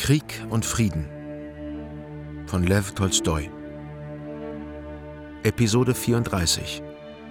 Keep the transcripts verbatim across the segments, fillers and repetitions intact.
Krieg und Frieden von Lew Tolstoi. Episode vierunddreißig.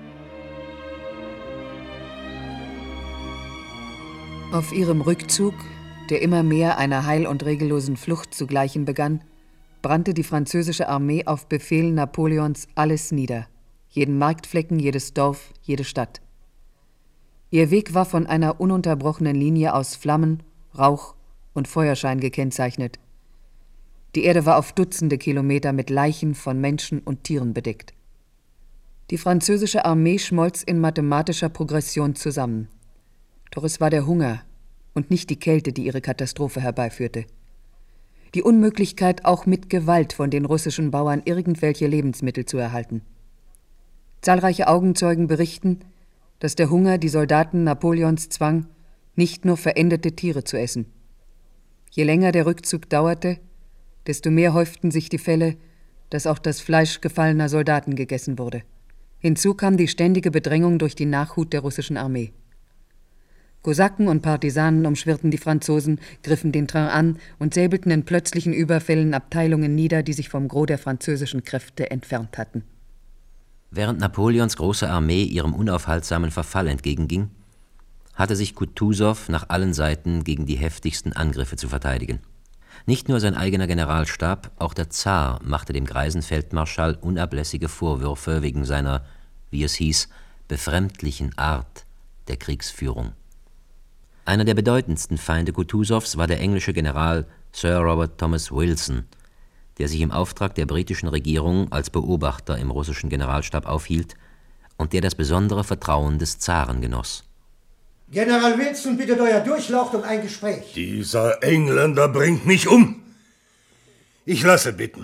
Auf ihrem Rückzug, der immer mehr einer heil- und regellosen Flucht zu gleichen begann, brannte die französische Armee auf Befehl Napoleons alles nieder. Jeden Marktflecken, jedes Dorf, jede Stadt. Ihr Weg war von einer ununterbrochenen Linie aus Flammen, Rauch und Feuerschein gekennzeichnet. Die Erde war auf Dutzende Kilometer mit Leichen von Menschen und Tieren bedeckt. Die französische Armee schmolz in mathematischer Progression zusammen. Doch es war der Hunger und nicht die Kälte, die ihre Katastrophe herbeiführte. Die Unmöglichkeit, auch mit Gewalt von den russischen Bauern irgendwelche Lebensmittel zu erhalten. Zahlreiche Augenzeugen berichten, dass der Hunger die Soldaten Napoleons zwang, nicht nur verendete Tiere zu essen. Je länger der Rückzug dauerte, desto mehr häuften sich die Fälle, dass auch das Fleisch gefallener Soldaten gegessen wurde. Hinzu kam die ständige Bedrängung durch die Nachhut der russischen Armee. Kosaken und Partisanen umschwirrten die Franzosen, griffen den Train an und säbelten in plötzlichen Überfällen Abteilungen nieder, die sich vom Gros der französischen Kräfte entfernt hatten. Während Napoleons große Armee ihrem unaufhaltsamen Verfall entgegenging, hatte sich Kutusow nach allen Seiten gegen die heftigsten Angriffe zu verteidigen. Nicht nur sein eigener Generalstab, auch der Zar machte dem greisen Feldmarschall unablässige Vorwürfe wegen seiner, wie es hieß, befremdlichen Art der Kriegsführung. Einer der bedeutendsten Feinde Kutusows war der englische General Sir Robert Thomas Wilson, der sich im Auftrag der britischen Regierung als Beobachter im russischen Generalstab aufhielt und der das besondere Vertrauen des Zaren genoss. General Wilson bittet euer Durchlaucht um ein Gespräch. Dieser Engländer bringt mich um. Ich lasse bitten.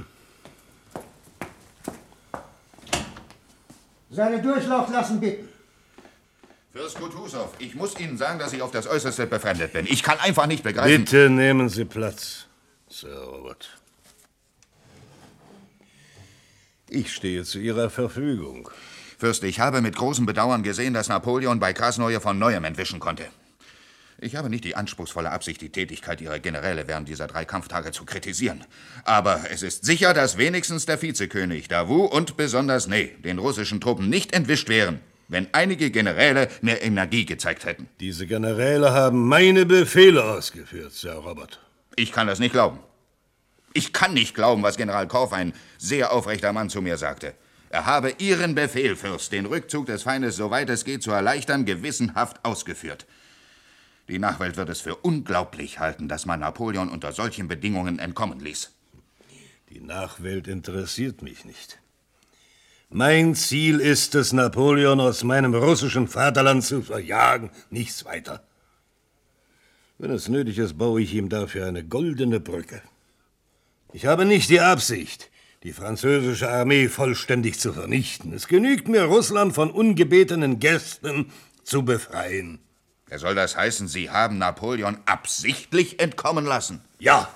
Seine Durchlaucht lassen bitten. Fürst Kutusow, ich muss Ihnen sagen, dass ich auf das Äußerste befremdet bin. Ich kann einfach nicht begreifen... Bitte nehmen Sie Platz, Sir Robert. Ich stehe zu Ihrer Verfügung. Fürst, ich habe mit großem Bedauern gesehen, dass Napoleon bei Krasnoje von Neuem entwischen konnte. Ich habe nicht die anspruchsvolle Absicht, die Tätigkeit Ihrer Generäle während dieser drei Kampftage zu kritisieren. Aber es ist sicher, dass wenigstens der Vizekönig Davout und besonders Ney den russischen Truppen nicht entwischt wären, wenn einige Generäle mehr Energie gezeigt hätten. Diese Generäle haben meine Befehle ausgeführt, Sir Robert. Ich kann das nicht glauben. Ich kann nicht glauben, was General Korff, ein sehr aufrechter Mann, zu mir sagte. Er habe Ihren Befehl, Fürst, den Rückzug des Feindes, soweit es geht, zu erleichtern, gewissenhaft ausgeführt. Die Nachwelt wird es für unglaublich halten, dass man Napoleon unter solchen Bedingungen entkommen ließ. Die Nachwelt interessiert mich nicht. Mein Ziel ist es, Napoleon aus meinem russischen Vaterland zu verjagen, nichts weiter. Wenn es nötig ist, baue ich ihm dafür eine goldene Brücke. Ich habe nicht die Absicht, die französische Armee vollständig zu vernichten. Es genügt mir, Russland von ungebetenen Gästen zu befreien. Soll das heißen, Sie haben Napoleon absichtlich entkommen lassen? Ja.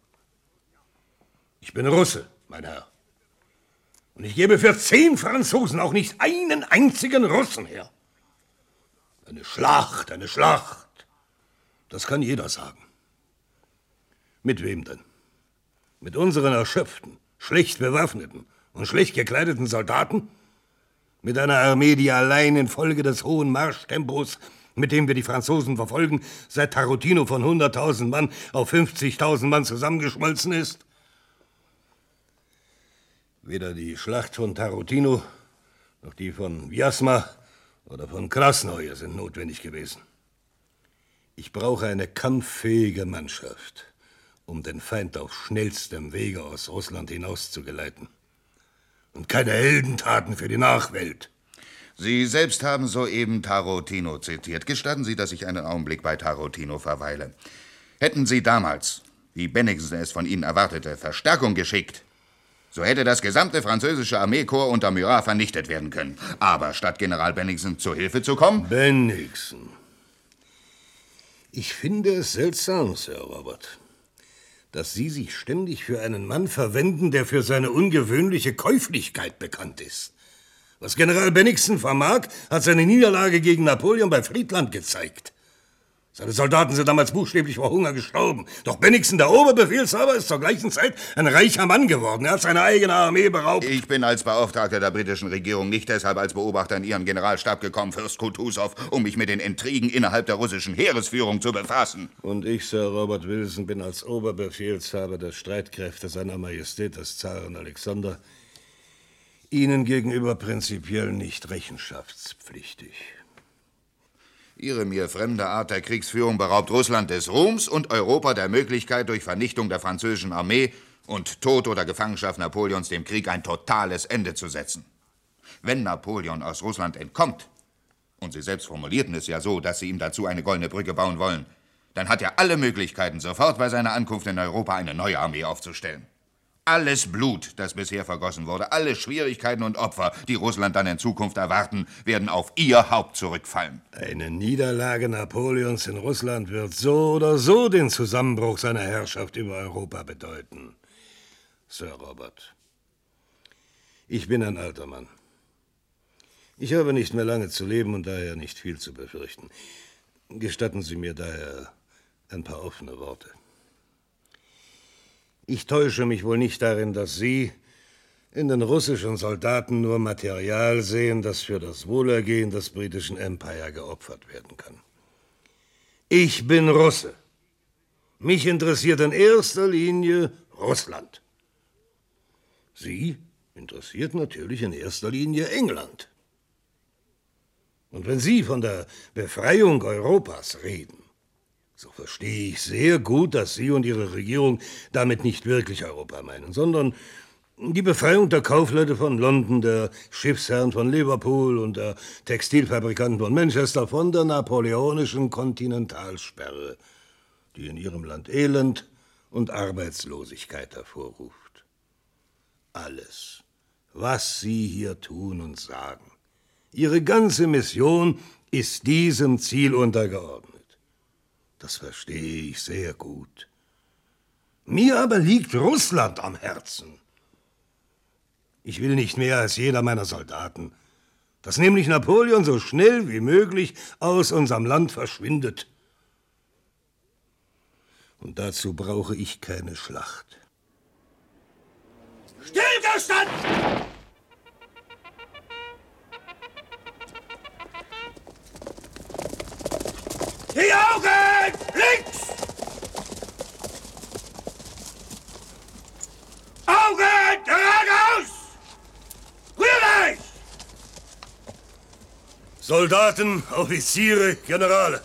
Ich bin Russe, mein Herr. Und ich gebe für zehn Franzosen auch nicht einen einzigen Russen her. Eine Schlacht, eine Schlacht. Das kann jeder sagen. Mit wem denn? Mit unseren erschöpften, schlecht bewaffneten und schlecht gekleideten Soldaten? Mit einer Armee, die allein infolge des hohen Marschtempos, mit dem wir die Franzosen verfolgen, seit Tarutino von hunderttausend Mann auf fünfzigtausend Mann zusammengeschmolzen ist? Weder die Schlacht von Tarutino noch die von Vyazma oder von Krasnoje sind notwendig gewesen. Ich brauche eine kampffähige Mannschaft, um den Feind auf schnellstem Wege aus Russland hinauszugeleiten. Und keine Heldentaten für die Nachwelt. Sie selbst haben soeben Tarutino zitiert. Gestatten Sie, dass ich einen Augenblick bei Tarutino verweile. Hätten Sie damals, wie Bennigsen es von Ihnen erwartete, Verstärkung geschickt, so hätte das gesamte französische Armeekorps unter Murat vernichtet werden können. Aber statt General Bennigsen zu Hilfe zu kommen... Bennigsen. Ich finde es seltsam, Sir Robert, dass Sie sich ständig für einen Mann verwenden, der für seine ungewöhnliche Käuflichkeit bekannt ist. Was General Bennigsen vermag, hat seine Niederlage gegen Napoleon bei Friedland gezeigt. Seine Soldaten sind damals buchstäblich vor Hunger gestorben. Doch Bennigsen, der Oberbefehlshaber, ist zur gleichen Zeit ein reicher Mann geworden. Er hat seine eigene Armee beraubt. Ich bin als Beauftragter der britischen Regierung nicht deshalb als Beobachter in Ihren Generalstab gekommen, Fürst Kutusow, um mich mit den Intrigen innerhalb der russischen Heeresführung zu befassen. Und ich, Sir Robert Wilson, bin als Oberbefehlshaber der Streitkräfte seiner Majestät des Zaren Alexander Ihnen gegenüber prinzipiell nicht rechenschaftspflichtig. Ihre mir fremde Art der Kriegsführung beraubt Russland des Ruhms und Europa der Möglichkeit, durch Vernichtung der französischen Armee und Tod oder Gefangenschaft Napoleons dem Krieg ein totales Ende zu setzen. Wenn Napoleon aus Russland entkommt, und Sie selbst formulierten es ja so, dass Sie ihm dazu eine goldene Brücke bauen wollen, dann hat er alle Möglichkeiten, sofort bei seiner Ankunft in Europa eine neue Armee aufzustellen. Alles Blut, das bisher vergossen wurde, alle Schwierigkeiten und Opfer, die Russland dann in Zukunft erwarten, werden auf Ihr Haupt zurückfallen. Eine Niederlage Napoleons in Russland wird so oder so den Zusammenbruch seiner Herrschaft über Europa bedeuten. Sir Robert, ich bin ein alter Mann. Ich habe nicht mehr lange zu leben und daher nicht viel zu befürchten. Gestatten Sie mir daher ein paar offene Worte. Ich täusche mich wohl nicht darin, dass Sie in den russischen Soldaten nur Material sehen, das für das Wohlergehen des britischen Empire geopfert werden kann. Ich bin Russe. Mich interessiert in erster Linie Russland. Sie interessiert natürlich in erster Linie England. Und wenn Sie von der Befreiung Europas reden, so verstehe ich sehr gut, dass Sie und Ihre Regierung damit nicht wirklich Europa meinen, sondern die Befreiung der Kaufleute von London, der Schiffsherren von Liverpool und der Textilfabrikanten von Manchester von der napoleonischen Kontinentalsperre, die in Ihrem Land Elend und Arbeitslosigkeit hervorruft. Alles, was Sie hier tun und sagen, Ihre ganze Mission ist diesem Ziel untergeordnet. Das verstehe ich sehr gut. Mir aber liegt Russland am Herzen. Ich will nicht mehr als jeder meiner Soldaten, dass nämlich Napoleon so schnell wie möglich aus unserem Land verschwindet. Und dazu brauche ich keine Schlacht. Stillstand! Die Augen! Links! Augen geradeaus! Rühr dich! Soldaten, Offiziere, Generale.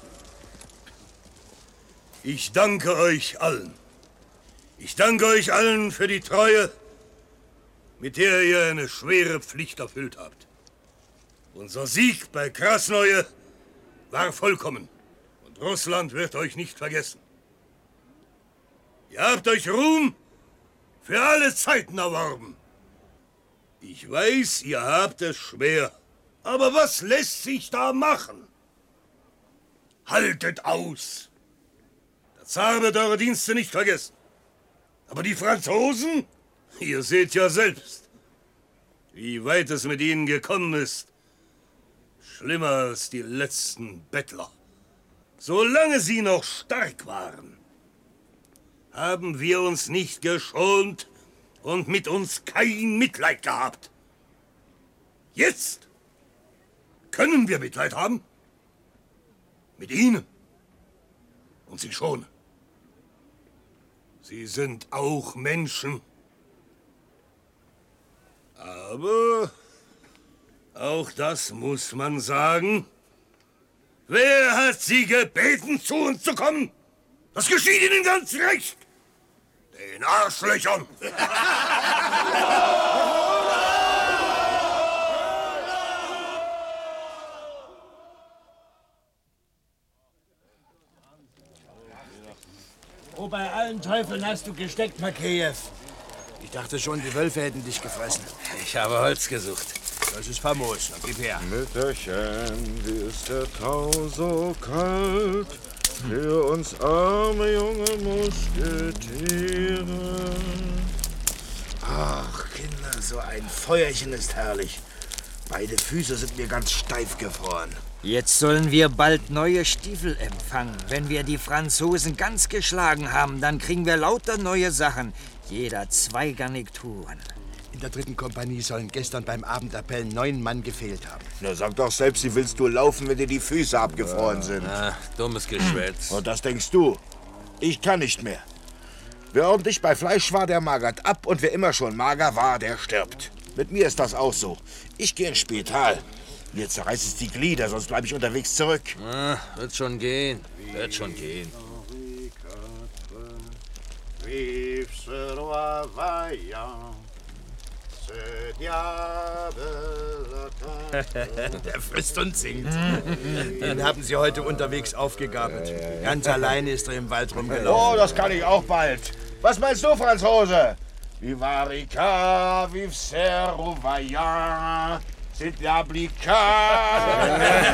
Ich danke euch allen. Ich danke euch allen für die Treue, mit der ihr eine schwere Pflicht erfüllt habt. Unser Sieg bei Krasnoje war vollkommen. Russland wird euch nicht vergessen. Ihr habt euch Ruhm für alle Zeiten erworben. Ich weiß, ihr habt es schwer. Aber was lässt sich da machen? Haltet aus. Der Zar wird eure Dienste nicht vergessen. Aber die Franzosen? Ihr seht ja selbst, wie weit es mit ihnen gekommen ist. Schlimmer als die letzten Bettler. Solange sie noch stark waren, haben wir uns nicht geschont und mit uns kein Mitleid gehabt. Jetzt können wir Mitleid haben. Mit ihnen. Und sie schonen. Sie sind auch Menschen. Aber auch das muss man sagen. Wer hat Sie gebeten, zu uns zu kommen? Das geschieht Ihnen ganz recht. Den Arschlöchern. Wo bei allen Teufeln hast du gesteckt, Makeyev? Ich dachte schon, die Wölfe hätten dich gefressen. Ich habe Holz gesucht. Das ist famos. Dann gib her. Mütterchen, wie ist der Tau so kalt für uns arme junge Musketiere. Ach, Kinder, so ein Feuerchen ist herrlich. Beide Füße sind mir ganz steif gefroren. Jetzt sollen wir bald neue Stiefel empfangen. Wenn wir die Franzosen ganz geschlagen haben, dann kriegen wir lauter neue Sachen. Jeder zwei Garnituren. In der dritten Kompanie sollen gestern beim Abendappell neun Mann gefehlt haben. Na, sag doch selbst, wie willst du laufen, wenn dir die Füße abgefroren sind? Ah, dummes Geschwätz. Und das denkst du? Ich kann nicht mehr. Wer ordentlich bei Fleisch war, der magert ab. Und wer immer schon mager war, der stirbt. Mit mir ist das auch so. Ich gehe ins Spital. Mir zerreißt es die Glieder, sonst bleibe ich unterwegs zurück. Ah, wird schon gehen. Wird schon gehen. Der frisst und singt. Den haben sie heute unterwegs aufgegabelt. Ganz alleine ist er im Wald rumgelaufen. Oh, das kann ich auch bald. Was meinst du, Franzose? Vivarika, vivseru vaillant, c'est l'applicat.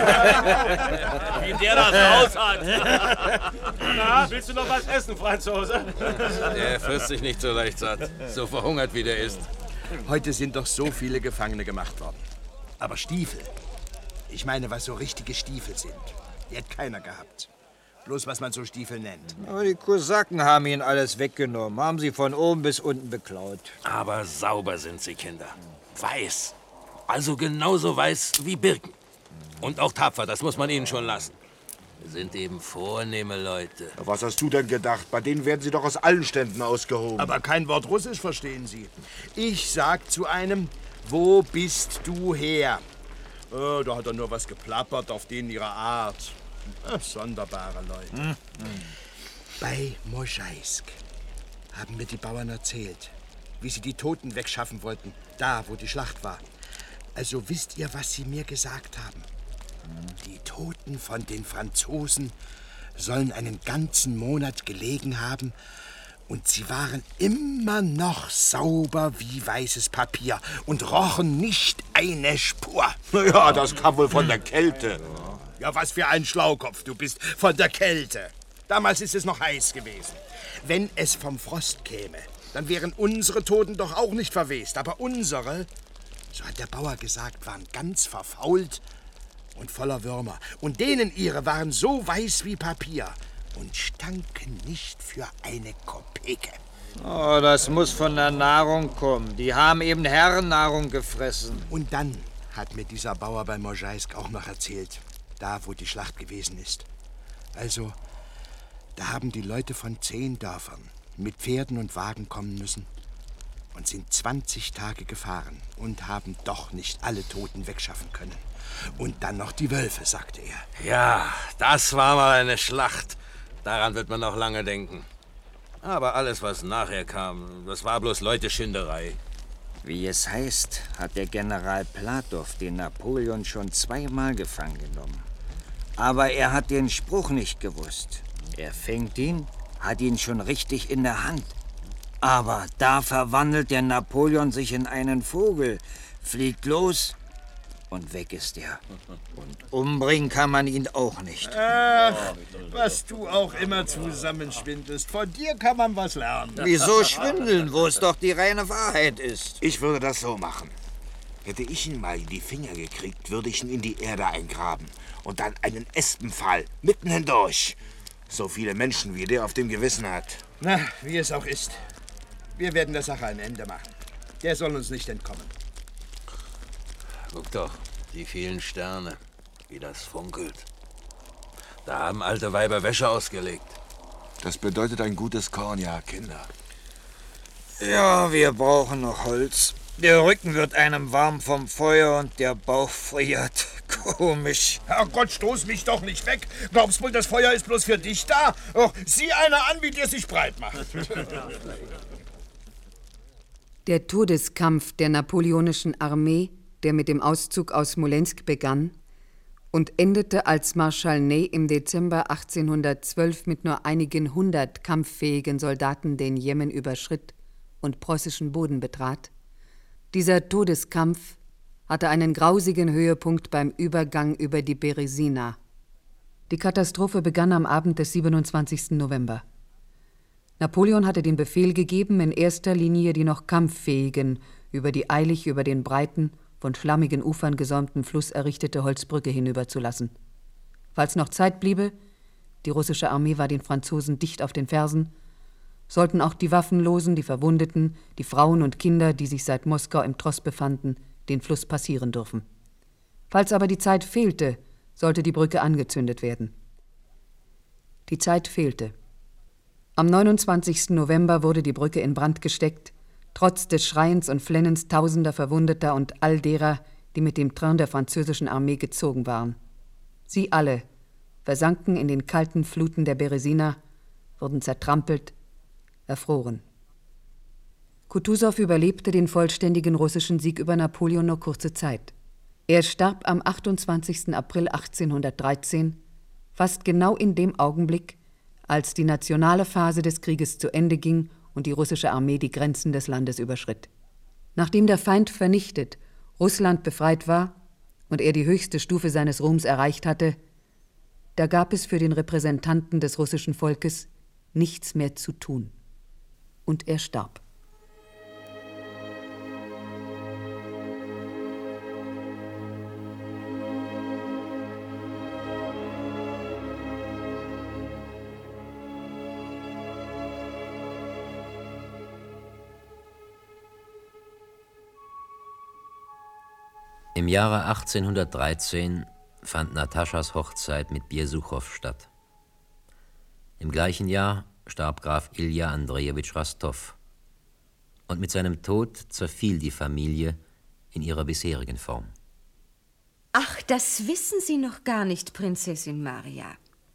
Wie der das raus hat. Na, willst du noch was essen, Franzose? Der frisst sich nicht so leicht satt. So verhungert wie der ist. Heute sind doch so viele Gefangene gemacht worden. Aber Stiefel, ich meine, was so richtige Stiefel sind, die hat keiner gehabt. Bloß was man so Stiefel nennt. Aber die Kosaken haben ihn alles weggenommen, haben sie von oben bis unten beklaut. Aber sauber sind sie, Kinder. Weiß. Also genauso weiß wie Birken. Und auch tapfer, das muss man ihnen schon lassen. Sind eben vornehme Leute. Was hast du denn gedacht? Bei denen werden sie doch aus allen Ständen ausgehoben. Aber kein Wort Russisch verstehen sie. Ich sag zu einem, wo bist du her? Oh, da hat er nur was geplappert auf denen ihrer Art. Ach, sonderbare Leute. Hm. Bei Mojaisk haben mir die Bauern erzählt, wie sie die Toten wegschaffen wollten, da, wo die Schlacht war. Also wisst ihr, was sie mir gesagt haben? Die Toten von den Franzosen sollen einen ganzen Monat gelegen haben und sie waren immer noch sauber wie weißes Papier und rochen nicht eine Spur. Ja, das kam wohl von der Kälte. Ja, was für ein Schlaukopf du bist, von der Kälte. Damals ist es noch heiß gewesen. Wenn es vom Frost käme, dann wären unsere Toten doch auch nicht verwest. Aber unsere, so hat der Bauer gesagt, waren ganz verfault und voller Würmer. Und denen ihre waren so weiß wie Papier und stanken nicht für eine Kopeke. Oh, das muss von der Nahrung kommen. Die haben eben Herrennahrung gefressen. Und dann hat mir dieser Bauer bei Mojaisk auch noch erzählt, da wo die Schlacht gewesen ist. Also, da haben die Leute von zehn Dörfern mit Pferden und Wagen kommen müssen und sind zwanzig Tage gefahren und haben doch nicht alle Toten wegschaffen können. Und dann noch die Wölfe, sagte er. Ja, das war mal eine Schlacht. Daran wird man noch lange denken. Aber alles, was nachher kam, das war bloß Leuteschinderei. Wie es heißt, hat der General Platow den Napoleon schon zweimal gefangen genommen. Aber er hat den Spruch nicht gewusst. Er fängt ihn, hat ihn schon richtig in der Hand. Aber da verwandelt der Napoleon sich in einen Vogel, fliegt los und weg ist er. Und umbringen kann man ihn auch nicht. Ach, was du auch immer zusammenschwindelst. Von dir kann man was lernen. Wieso schwindeln, wo es doch die reine Wahrheit ist? Ich würde das so machen. Hätte ich ihn mal in die Finger gekriegt, würde ich ihn in die Erde eingraben. Und dann einen Espenpfahl mitten hindurch. So viele Menschen, wie der auf dem Gewissen hat. Na, wie es auch ist. Wir werden der Sache ein Ende machen. Der soll uns nicht entkommen. Guck doch, die vielen Sterne, wie das funkelt. Da haben alte Weiber Wäsche ausgelegt. Das bedeutet ein gutes Kornjahr, Kinder. Ja, wir brauchen noch Holz. Der Rücken wird einem warm vom Feuer und der Bauch friert. Komisch. Herrgott, stoß mich doch nicht weg. Glaubst wohl, das Feuer ist bloß für dich da? Och, sieh einer an, wie der sich breit macht. Der Todeskampf der napoleonischen Armee, der mit dem Auszug aus Smolensk begann und endete, als Marschall Ney im Dezember achtzehnhundertzwölf mit nur einigen hundert kampffähigen Soldaten den Jemen überschritt und preußischen Boden betrat. Dieser Todeskampf hatte einen grausigen Höhepunkt beim Übergang über die Beresina. Die Katastrophe begann am Abend des siebenundzwanzigsten November. Napoleon hatte den Befehl gegeben, in erster Linie die noch kampffähigen über die eilig über den breiten, von schlammigen Ufern gesäumten Fluss errichtete Holzbrücke hinüberzulassen. Falls noch Zeit bliebe, die russische Armee war den Franzosen dicht auf den Fersen, sollten auch die Waffenlosen, die Verwundeten, die Frauen und Kinder, die sich seit Moskau im Tross befanden, den Fluss passieren dürfen. Falls aber die Zeit fehlte, sollte die Brücke angezündet werden. Die Zeit fehlte. Am neunundzwanzigsten November wurde die Brücke in Brand gesteckt, trotz des Schreiens und Flennens tausender Verwundeter und all derer, die mit dem Train der französischen Armee gezogen waren. Sie alle versanken in den kalten Fluten der Beresina, wurden zertrampelt, erfroren. Kutusow überlebte den vollständigen russischen Sieg über Napoleon nur kurze Zeit. Er starb am achtundzwanzigsten April achtzehnhundertdreizehn, fast genau in dem Augenblick, als die nationale Phase des Krieges zu Ende ging und die russische Armee die Grenzen des Landes überschritt. Nachdem der Feind vernichtet, Russland befreit war und er die höchste Stufe seines Ruhms erreicht hatte, da gab es für den Repräsentanten des russischen Volkes nichts mehr zu tun. Und er starb. Im Jahre achtzehnhundertdreizehn fand Nataschas Hochzeit mit Besuchow statt. Im gleichen Jahr starb Graf Ilja Andrejewitsch Rastow. Und mit seinem Tod zerfiel die Familie in ihrer bisherigen Form. Ach, das wissen Sie noch gar nicht, Prinzessin Maria.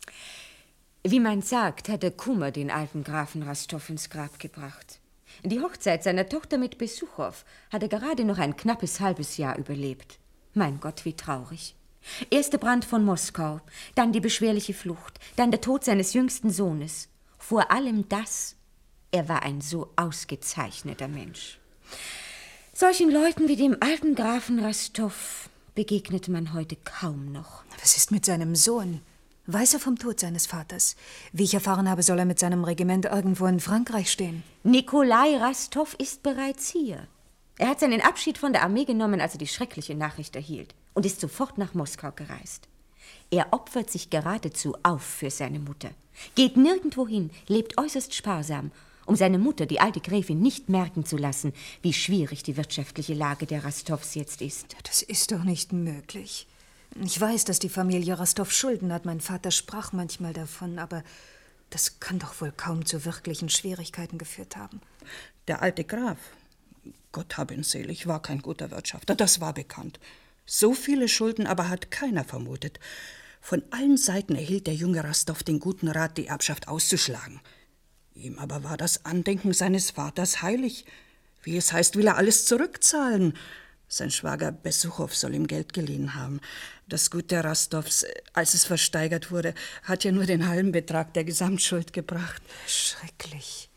Wie man sagt, hat der Kummer den alten Grafen Rastow ins Grab gebracht. Die Hochzeit seiner Tochter mit Besuchow hat er gerade noch ein knappes halbes Jahr überlebt. Mein Gott, wie traurig. Erst der Brand von Moskau, dann die beschwerliche Flucht, dann der Tod seines jüngsten Sohnes. Vor allem das, er war ein so ausgezeichneter Mensch. Solchen Leuten wie dem alten Grafen Rastow begegnet man heute kaum noch. Was ist mit seinem Sohn? Weiß er vom Tod seines Vaters? Wie ich erfahren habe, soll er mit seinem Regiment irgendwo in Frankreich stehen. Nikolai Rastow ist bereits hier. Er hat seinen Abschied von der Armee genommen, als er die schreckliche Nachricht erhielt, und ist sofort nach Moskau gereist. Er opfert sich geradezu auf für seine Mutter, geht nirgendwo hin, lebt äußerst sparsam, um seine Mutter, die alte Gräfin, nicht merken zu lassen, wie schwierig die wirtschaftliche Lage der Rastows jetzt ist. Das ist doch nicht möglich. Ich weiß, dass die Familie Rastow Schulden hat. Mein Vater sprach manchmal davon, aber das kann doch wohl kaum zu wirklichen Schwierigkeiten geführt haben. Der alte Graf, Gott hab ihn selig, war kein guter Wirtschafter, das war bekannt. So viele Schulden aber hat keiner vermutet. Von allen Seiten erhielt der junge Rastow den guten Rat, die Erbschaft auszuschlagen. Ihm aber war das Andenken seines Vaters heilig. Wie es heißt, will er alles zurückzahlen. Sein Schwager Besuchow soll ihm Geld geliehen haben. Das Gut der Rastows, als es versteigert wurde, hat ja nur den halben Betrag der Gesamtschuld gebracht. Schrecklich.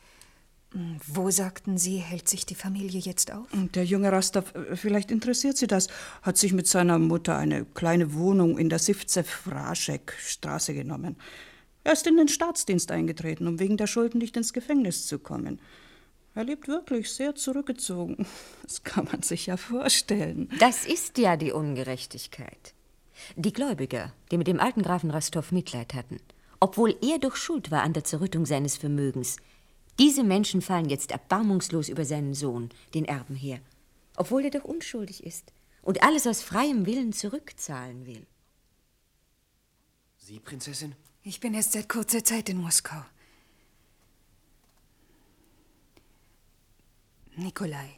Wo, sagten Sie, hält sich die Familie jetzt auf? Der junge Rastow, vielleicht interessiert Sie das, hat sich mit seiner Mutter eine kleine Wohnung in der Sivtsev-Vraschek-Straße genommen. Er ist in den Staatsdienst eingetreten, um wegen der Schulden nicht ins Gefängnis zu kommen. Er lebt wirklich sehr zurückgezogen. Das kann man sich ja vorstellen. Das ist ja die Ungerechtigkeit. Die Gläubiger, die mit dem alten Grafen Rastow Mitleid hatten, obwohl er doch schuld war an der Zerrüttung seines Vermögens, diese Menschen fallen jetzt erbarmungslos über seinen Sohn, den Erben, her, obwohl er doch unschuldig ist und alles aus freiem Willen zurückzahlen will. Sie, Prinzessin? Ich bin erst seit kurzer Zeit in Moskau. Nikolai,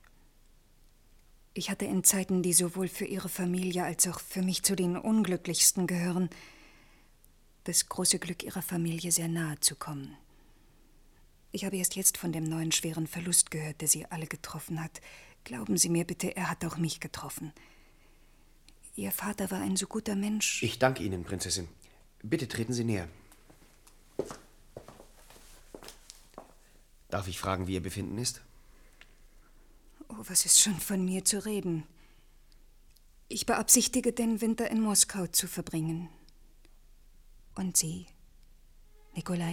ich hatte in Zeiten, die sowohl für Ihre Familie als auch für mich zu den unglücklichsten gehören, das große Glück, Ihrer Familie sehr nahe zu kommen. Ich habe erst jetzt von dem neuen schweren Verlust gehört, der Sie alle getroffen hat. Glauben Sie mir bitte, er hat auch mich getroffen. Ihr Vater war ein so guter Mensch. Ich danke Ihnen, Prinzessin. Bitte treten Sie näher. Darf ich fragen, wie Ihr Befinden ist? Oh, was ist schon von mir zu reden? Ich beabsichtige, den Winter in Moskau zu verbringen. Und Sie, Nikolai?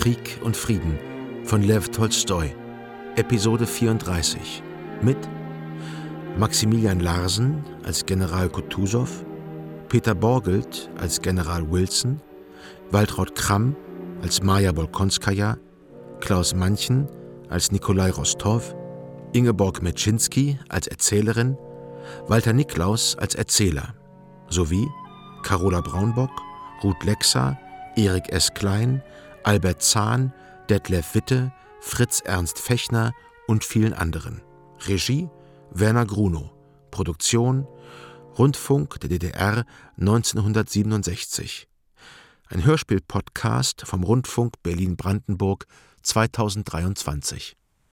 Krieg und Frieden von Lew Tolstoi, Episode vierunddreißig, mit Maximilian Larsen als General Kutusow, Peter Borgelt als General Wilson, Waltraud Kramm als Maja Bolkonskaja, Klaus Manchen als Nikolai Rostow, Ingeborg Meczynski als Erzählerin, Walter Niklaus als Erzähler, sowie Carola Braunbock, Ruth Lexa, Erik S. Klein, Albert Zahn, Detlef Witte, Fritz Ernst Fechner und vielen anderen. Regie Werner Grunow. Produktion Rundfunk der D D R neunzehnhundertsiebenundsechzig. Ein Hörspiel-Podcast vom Rundfunk Berlin-Brandenburg zweitausenddreiundzwanzig.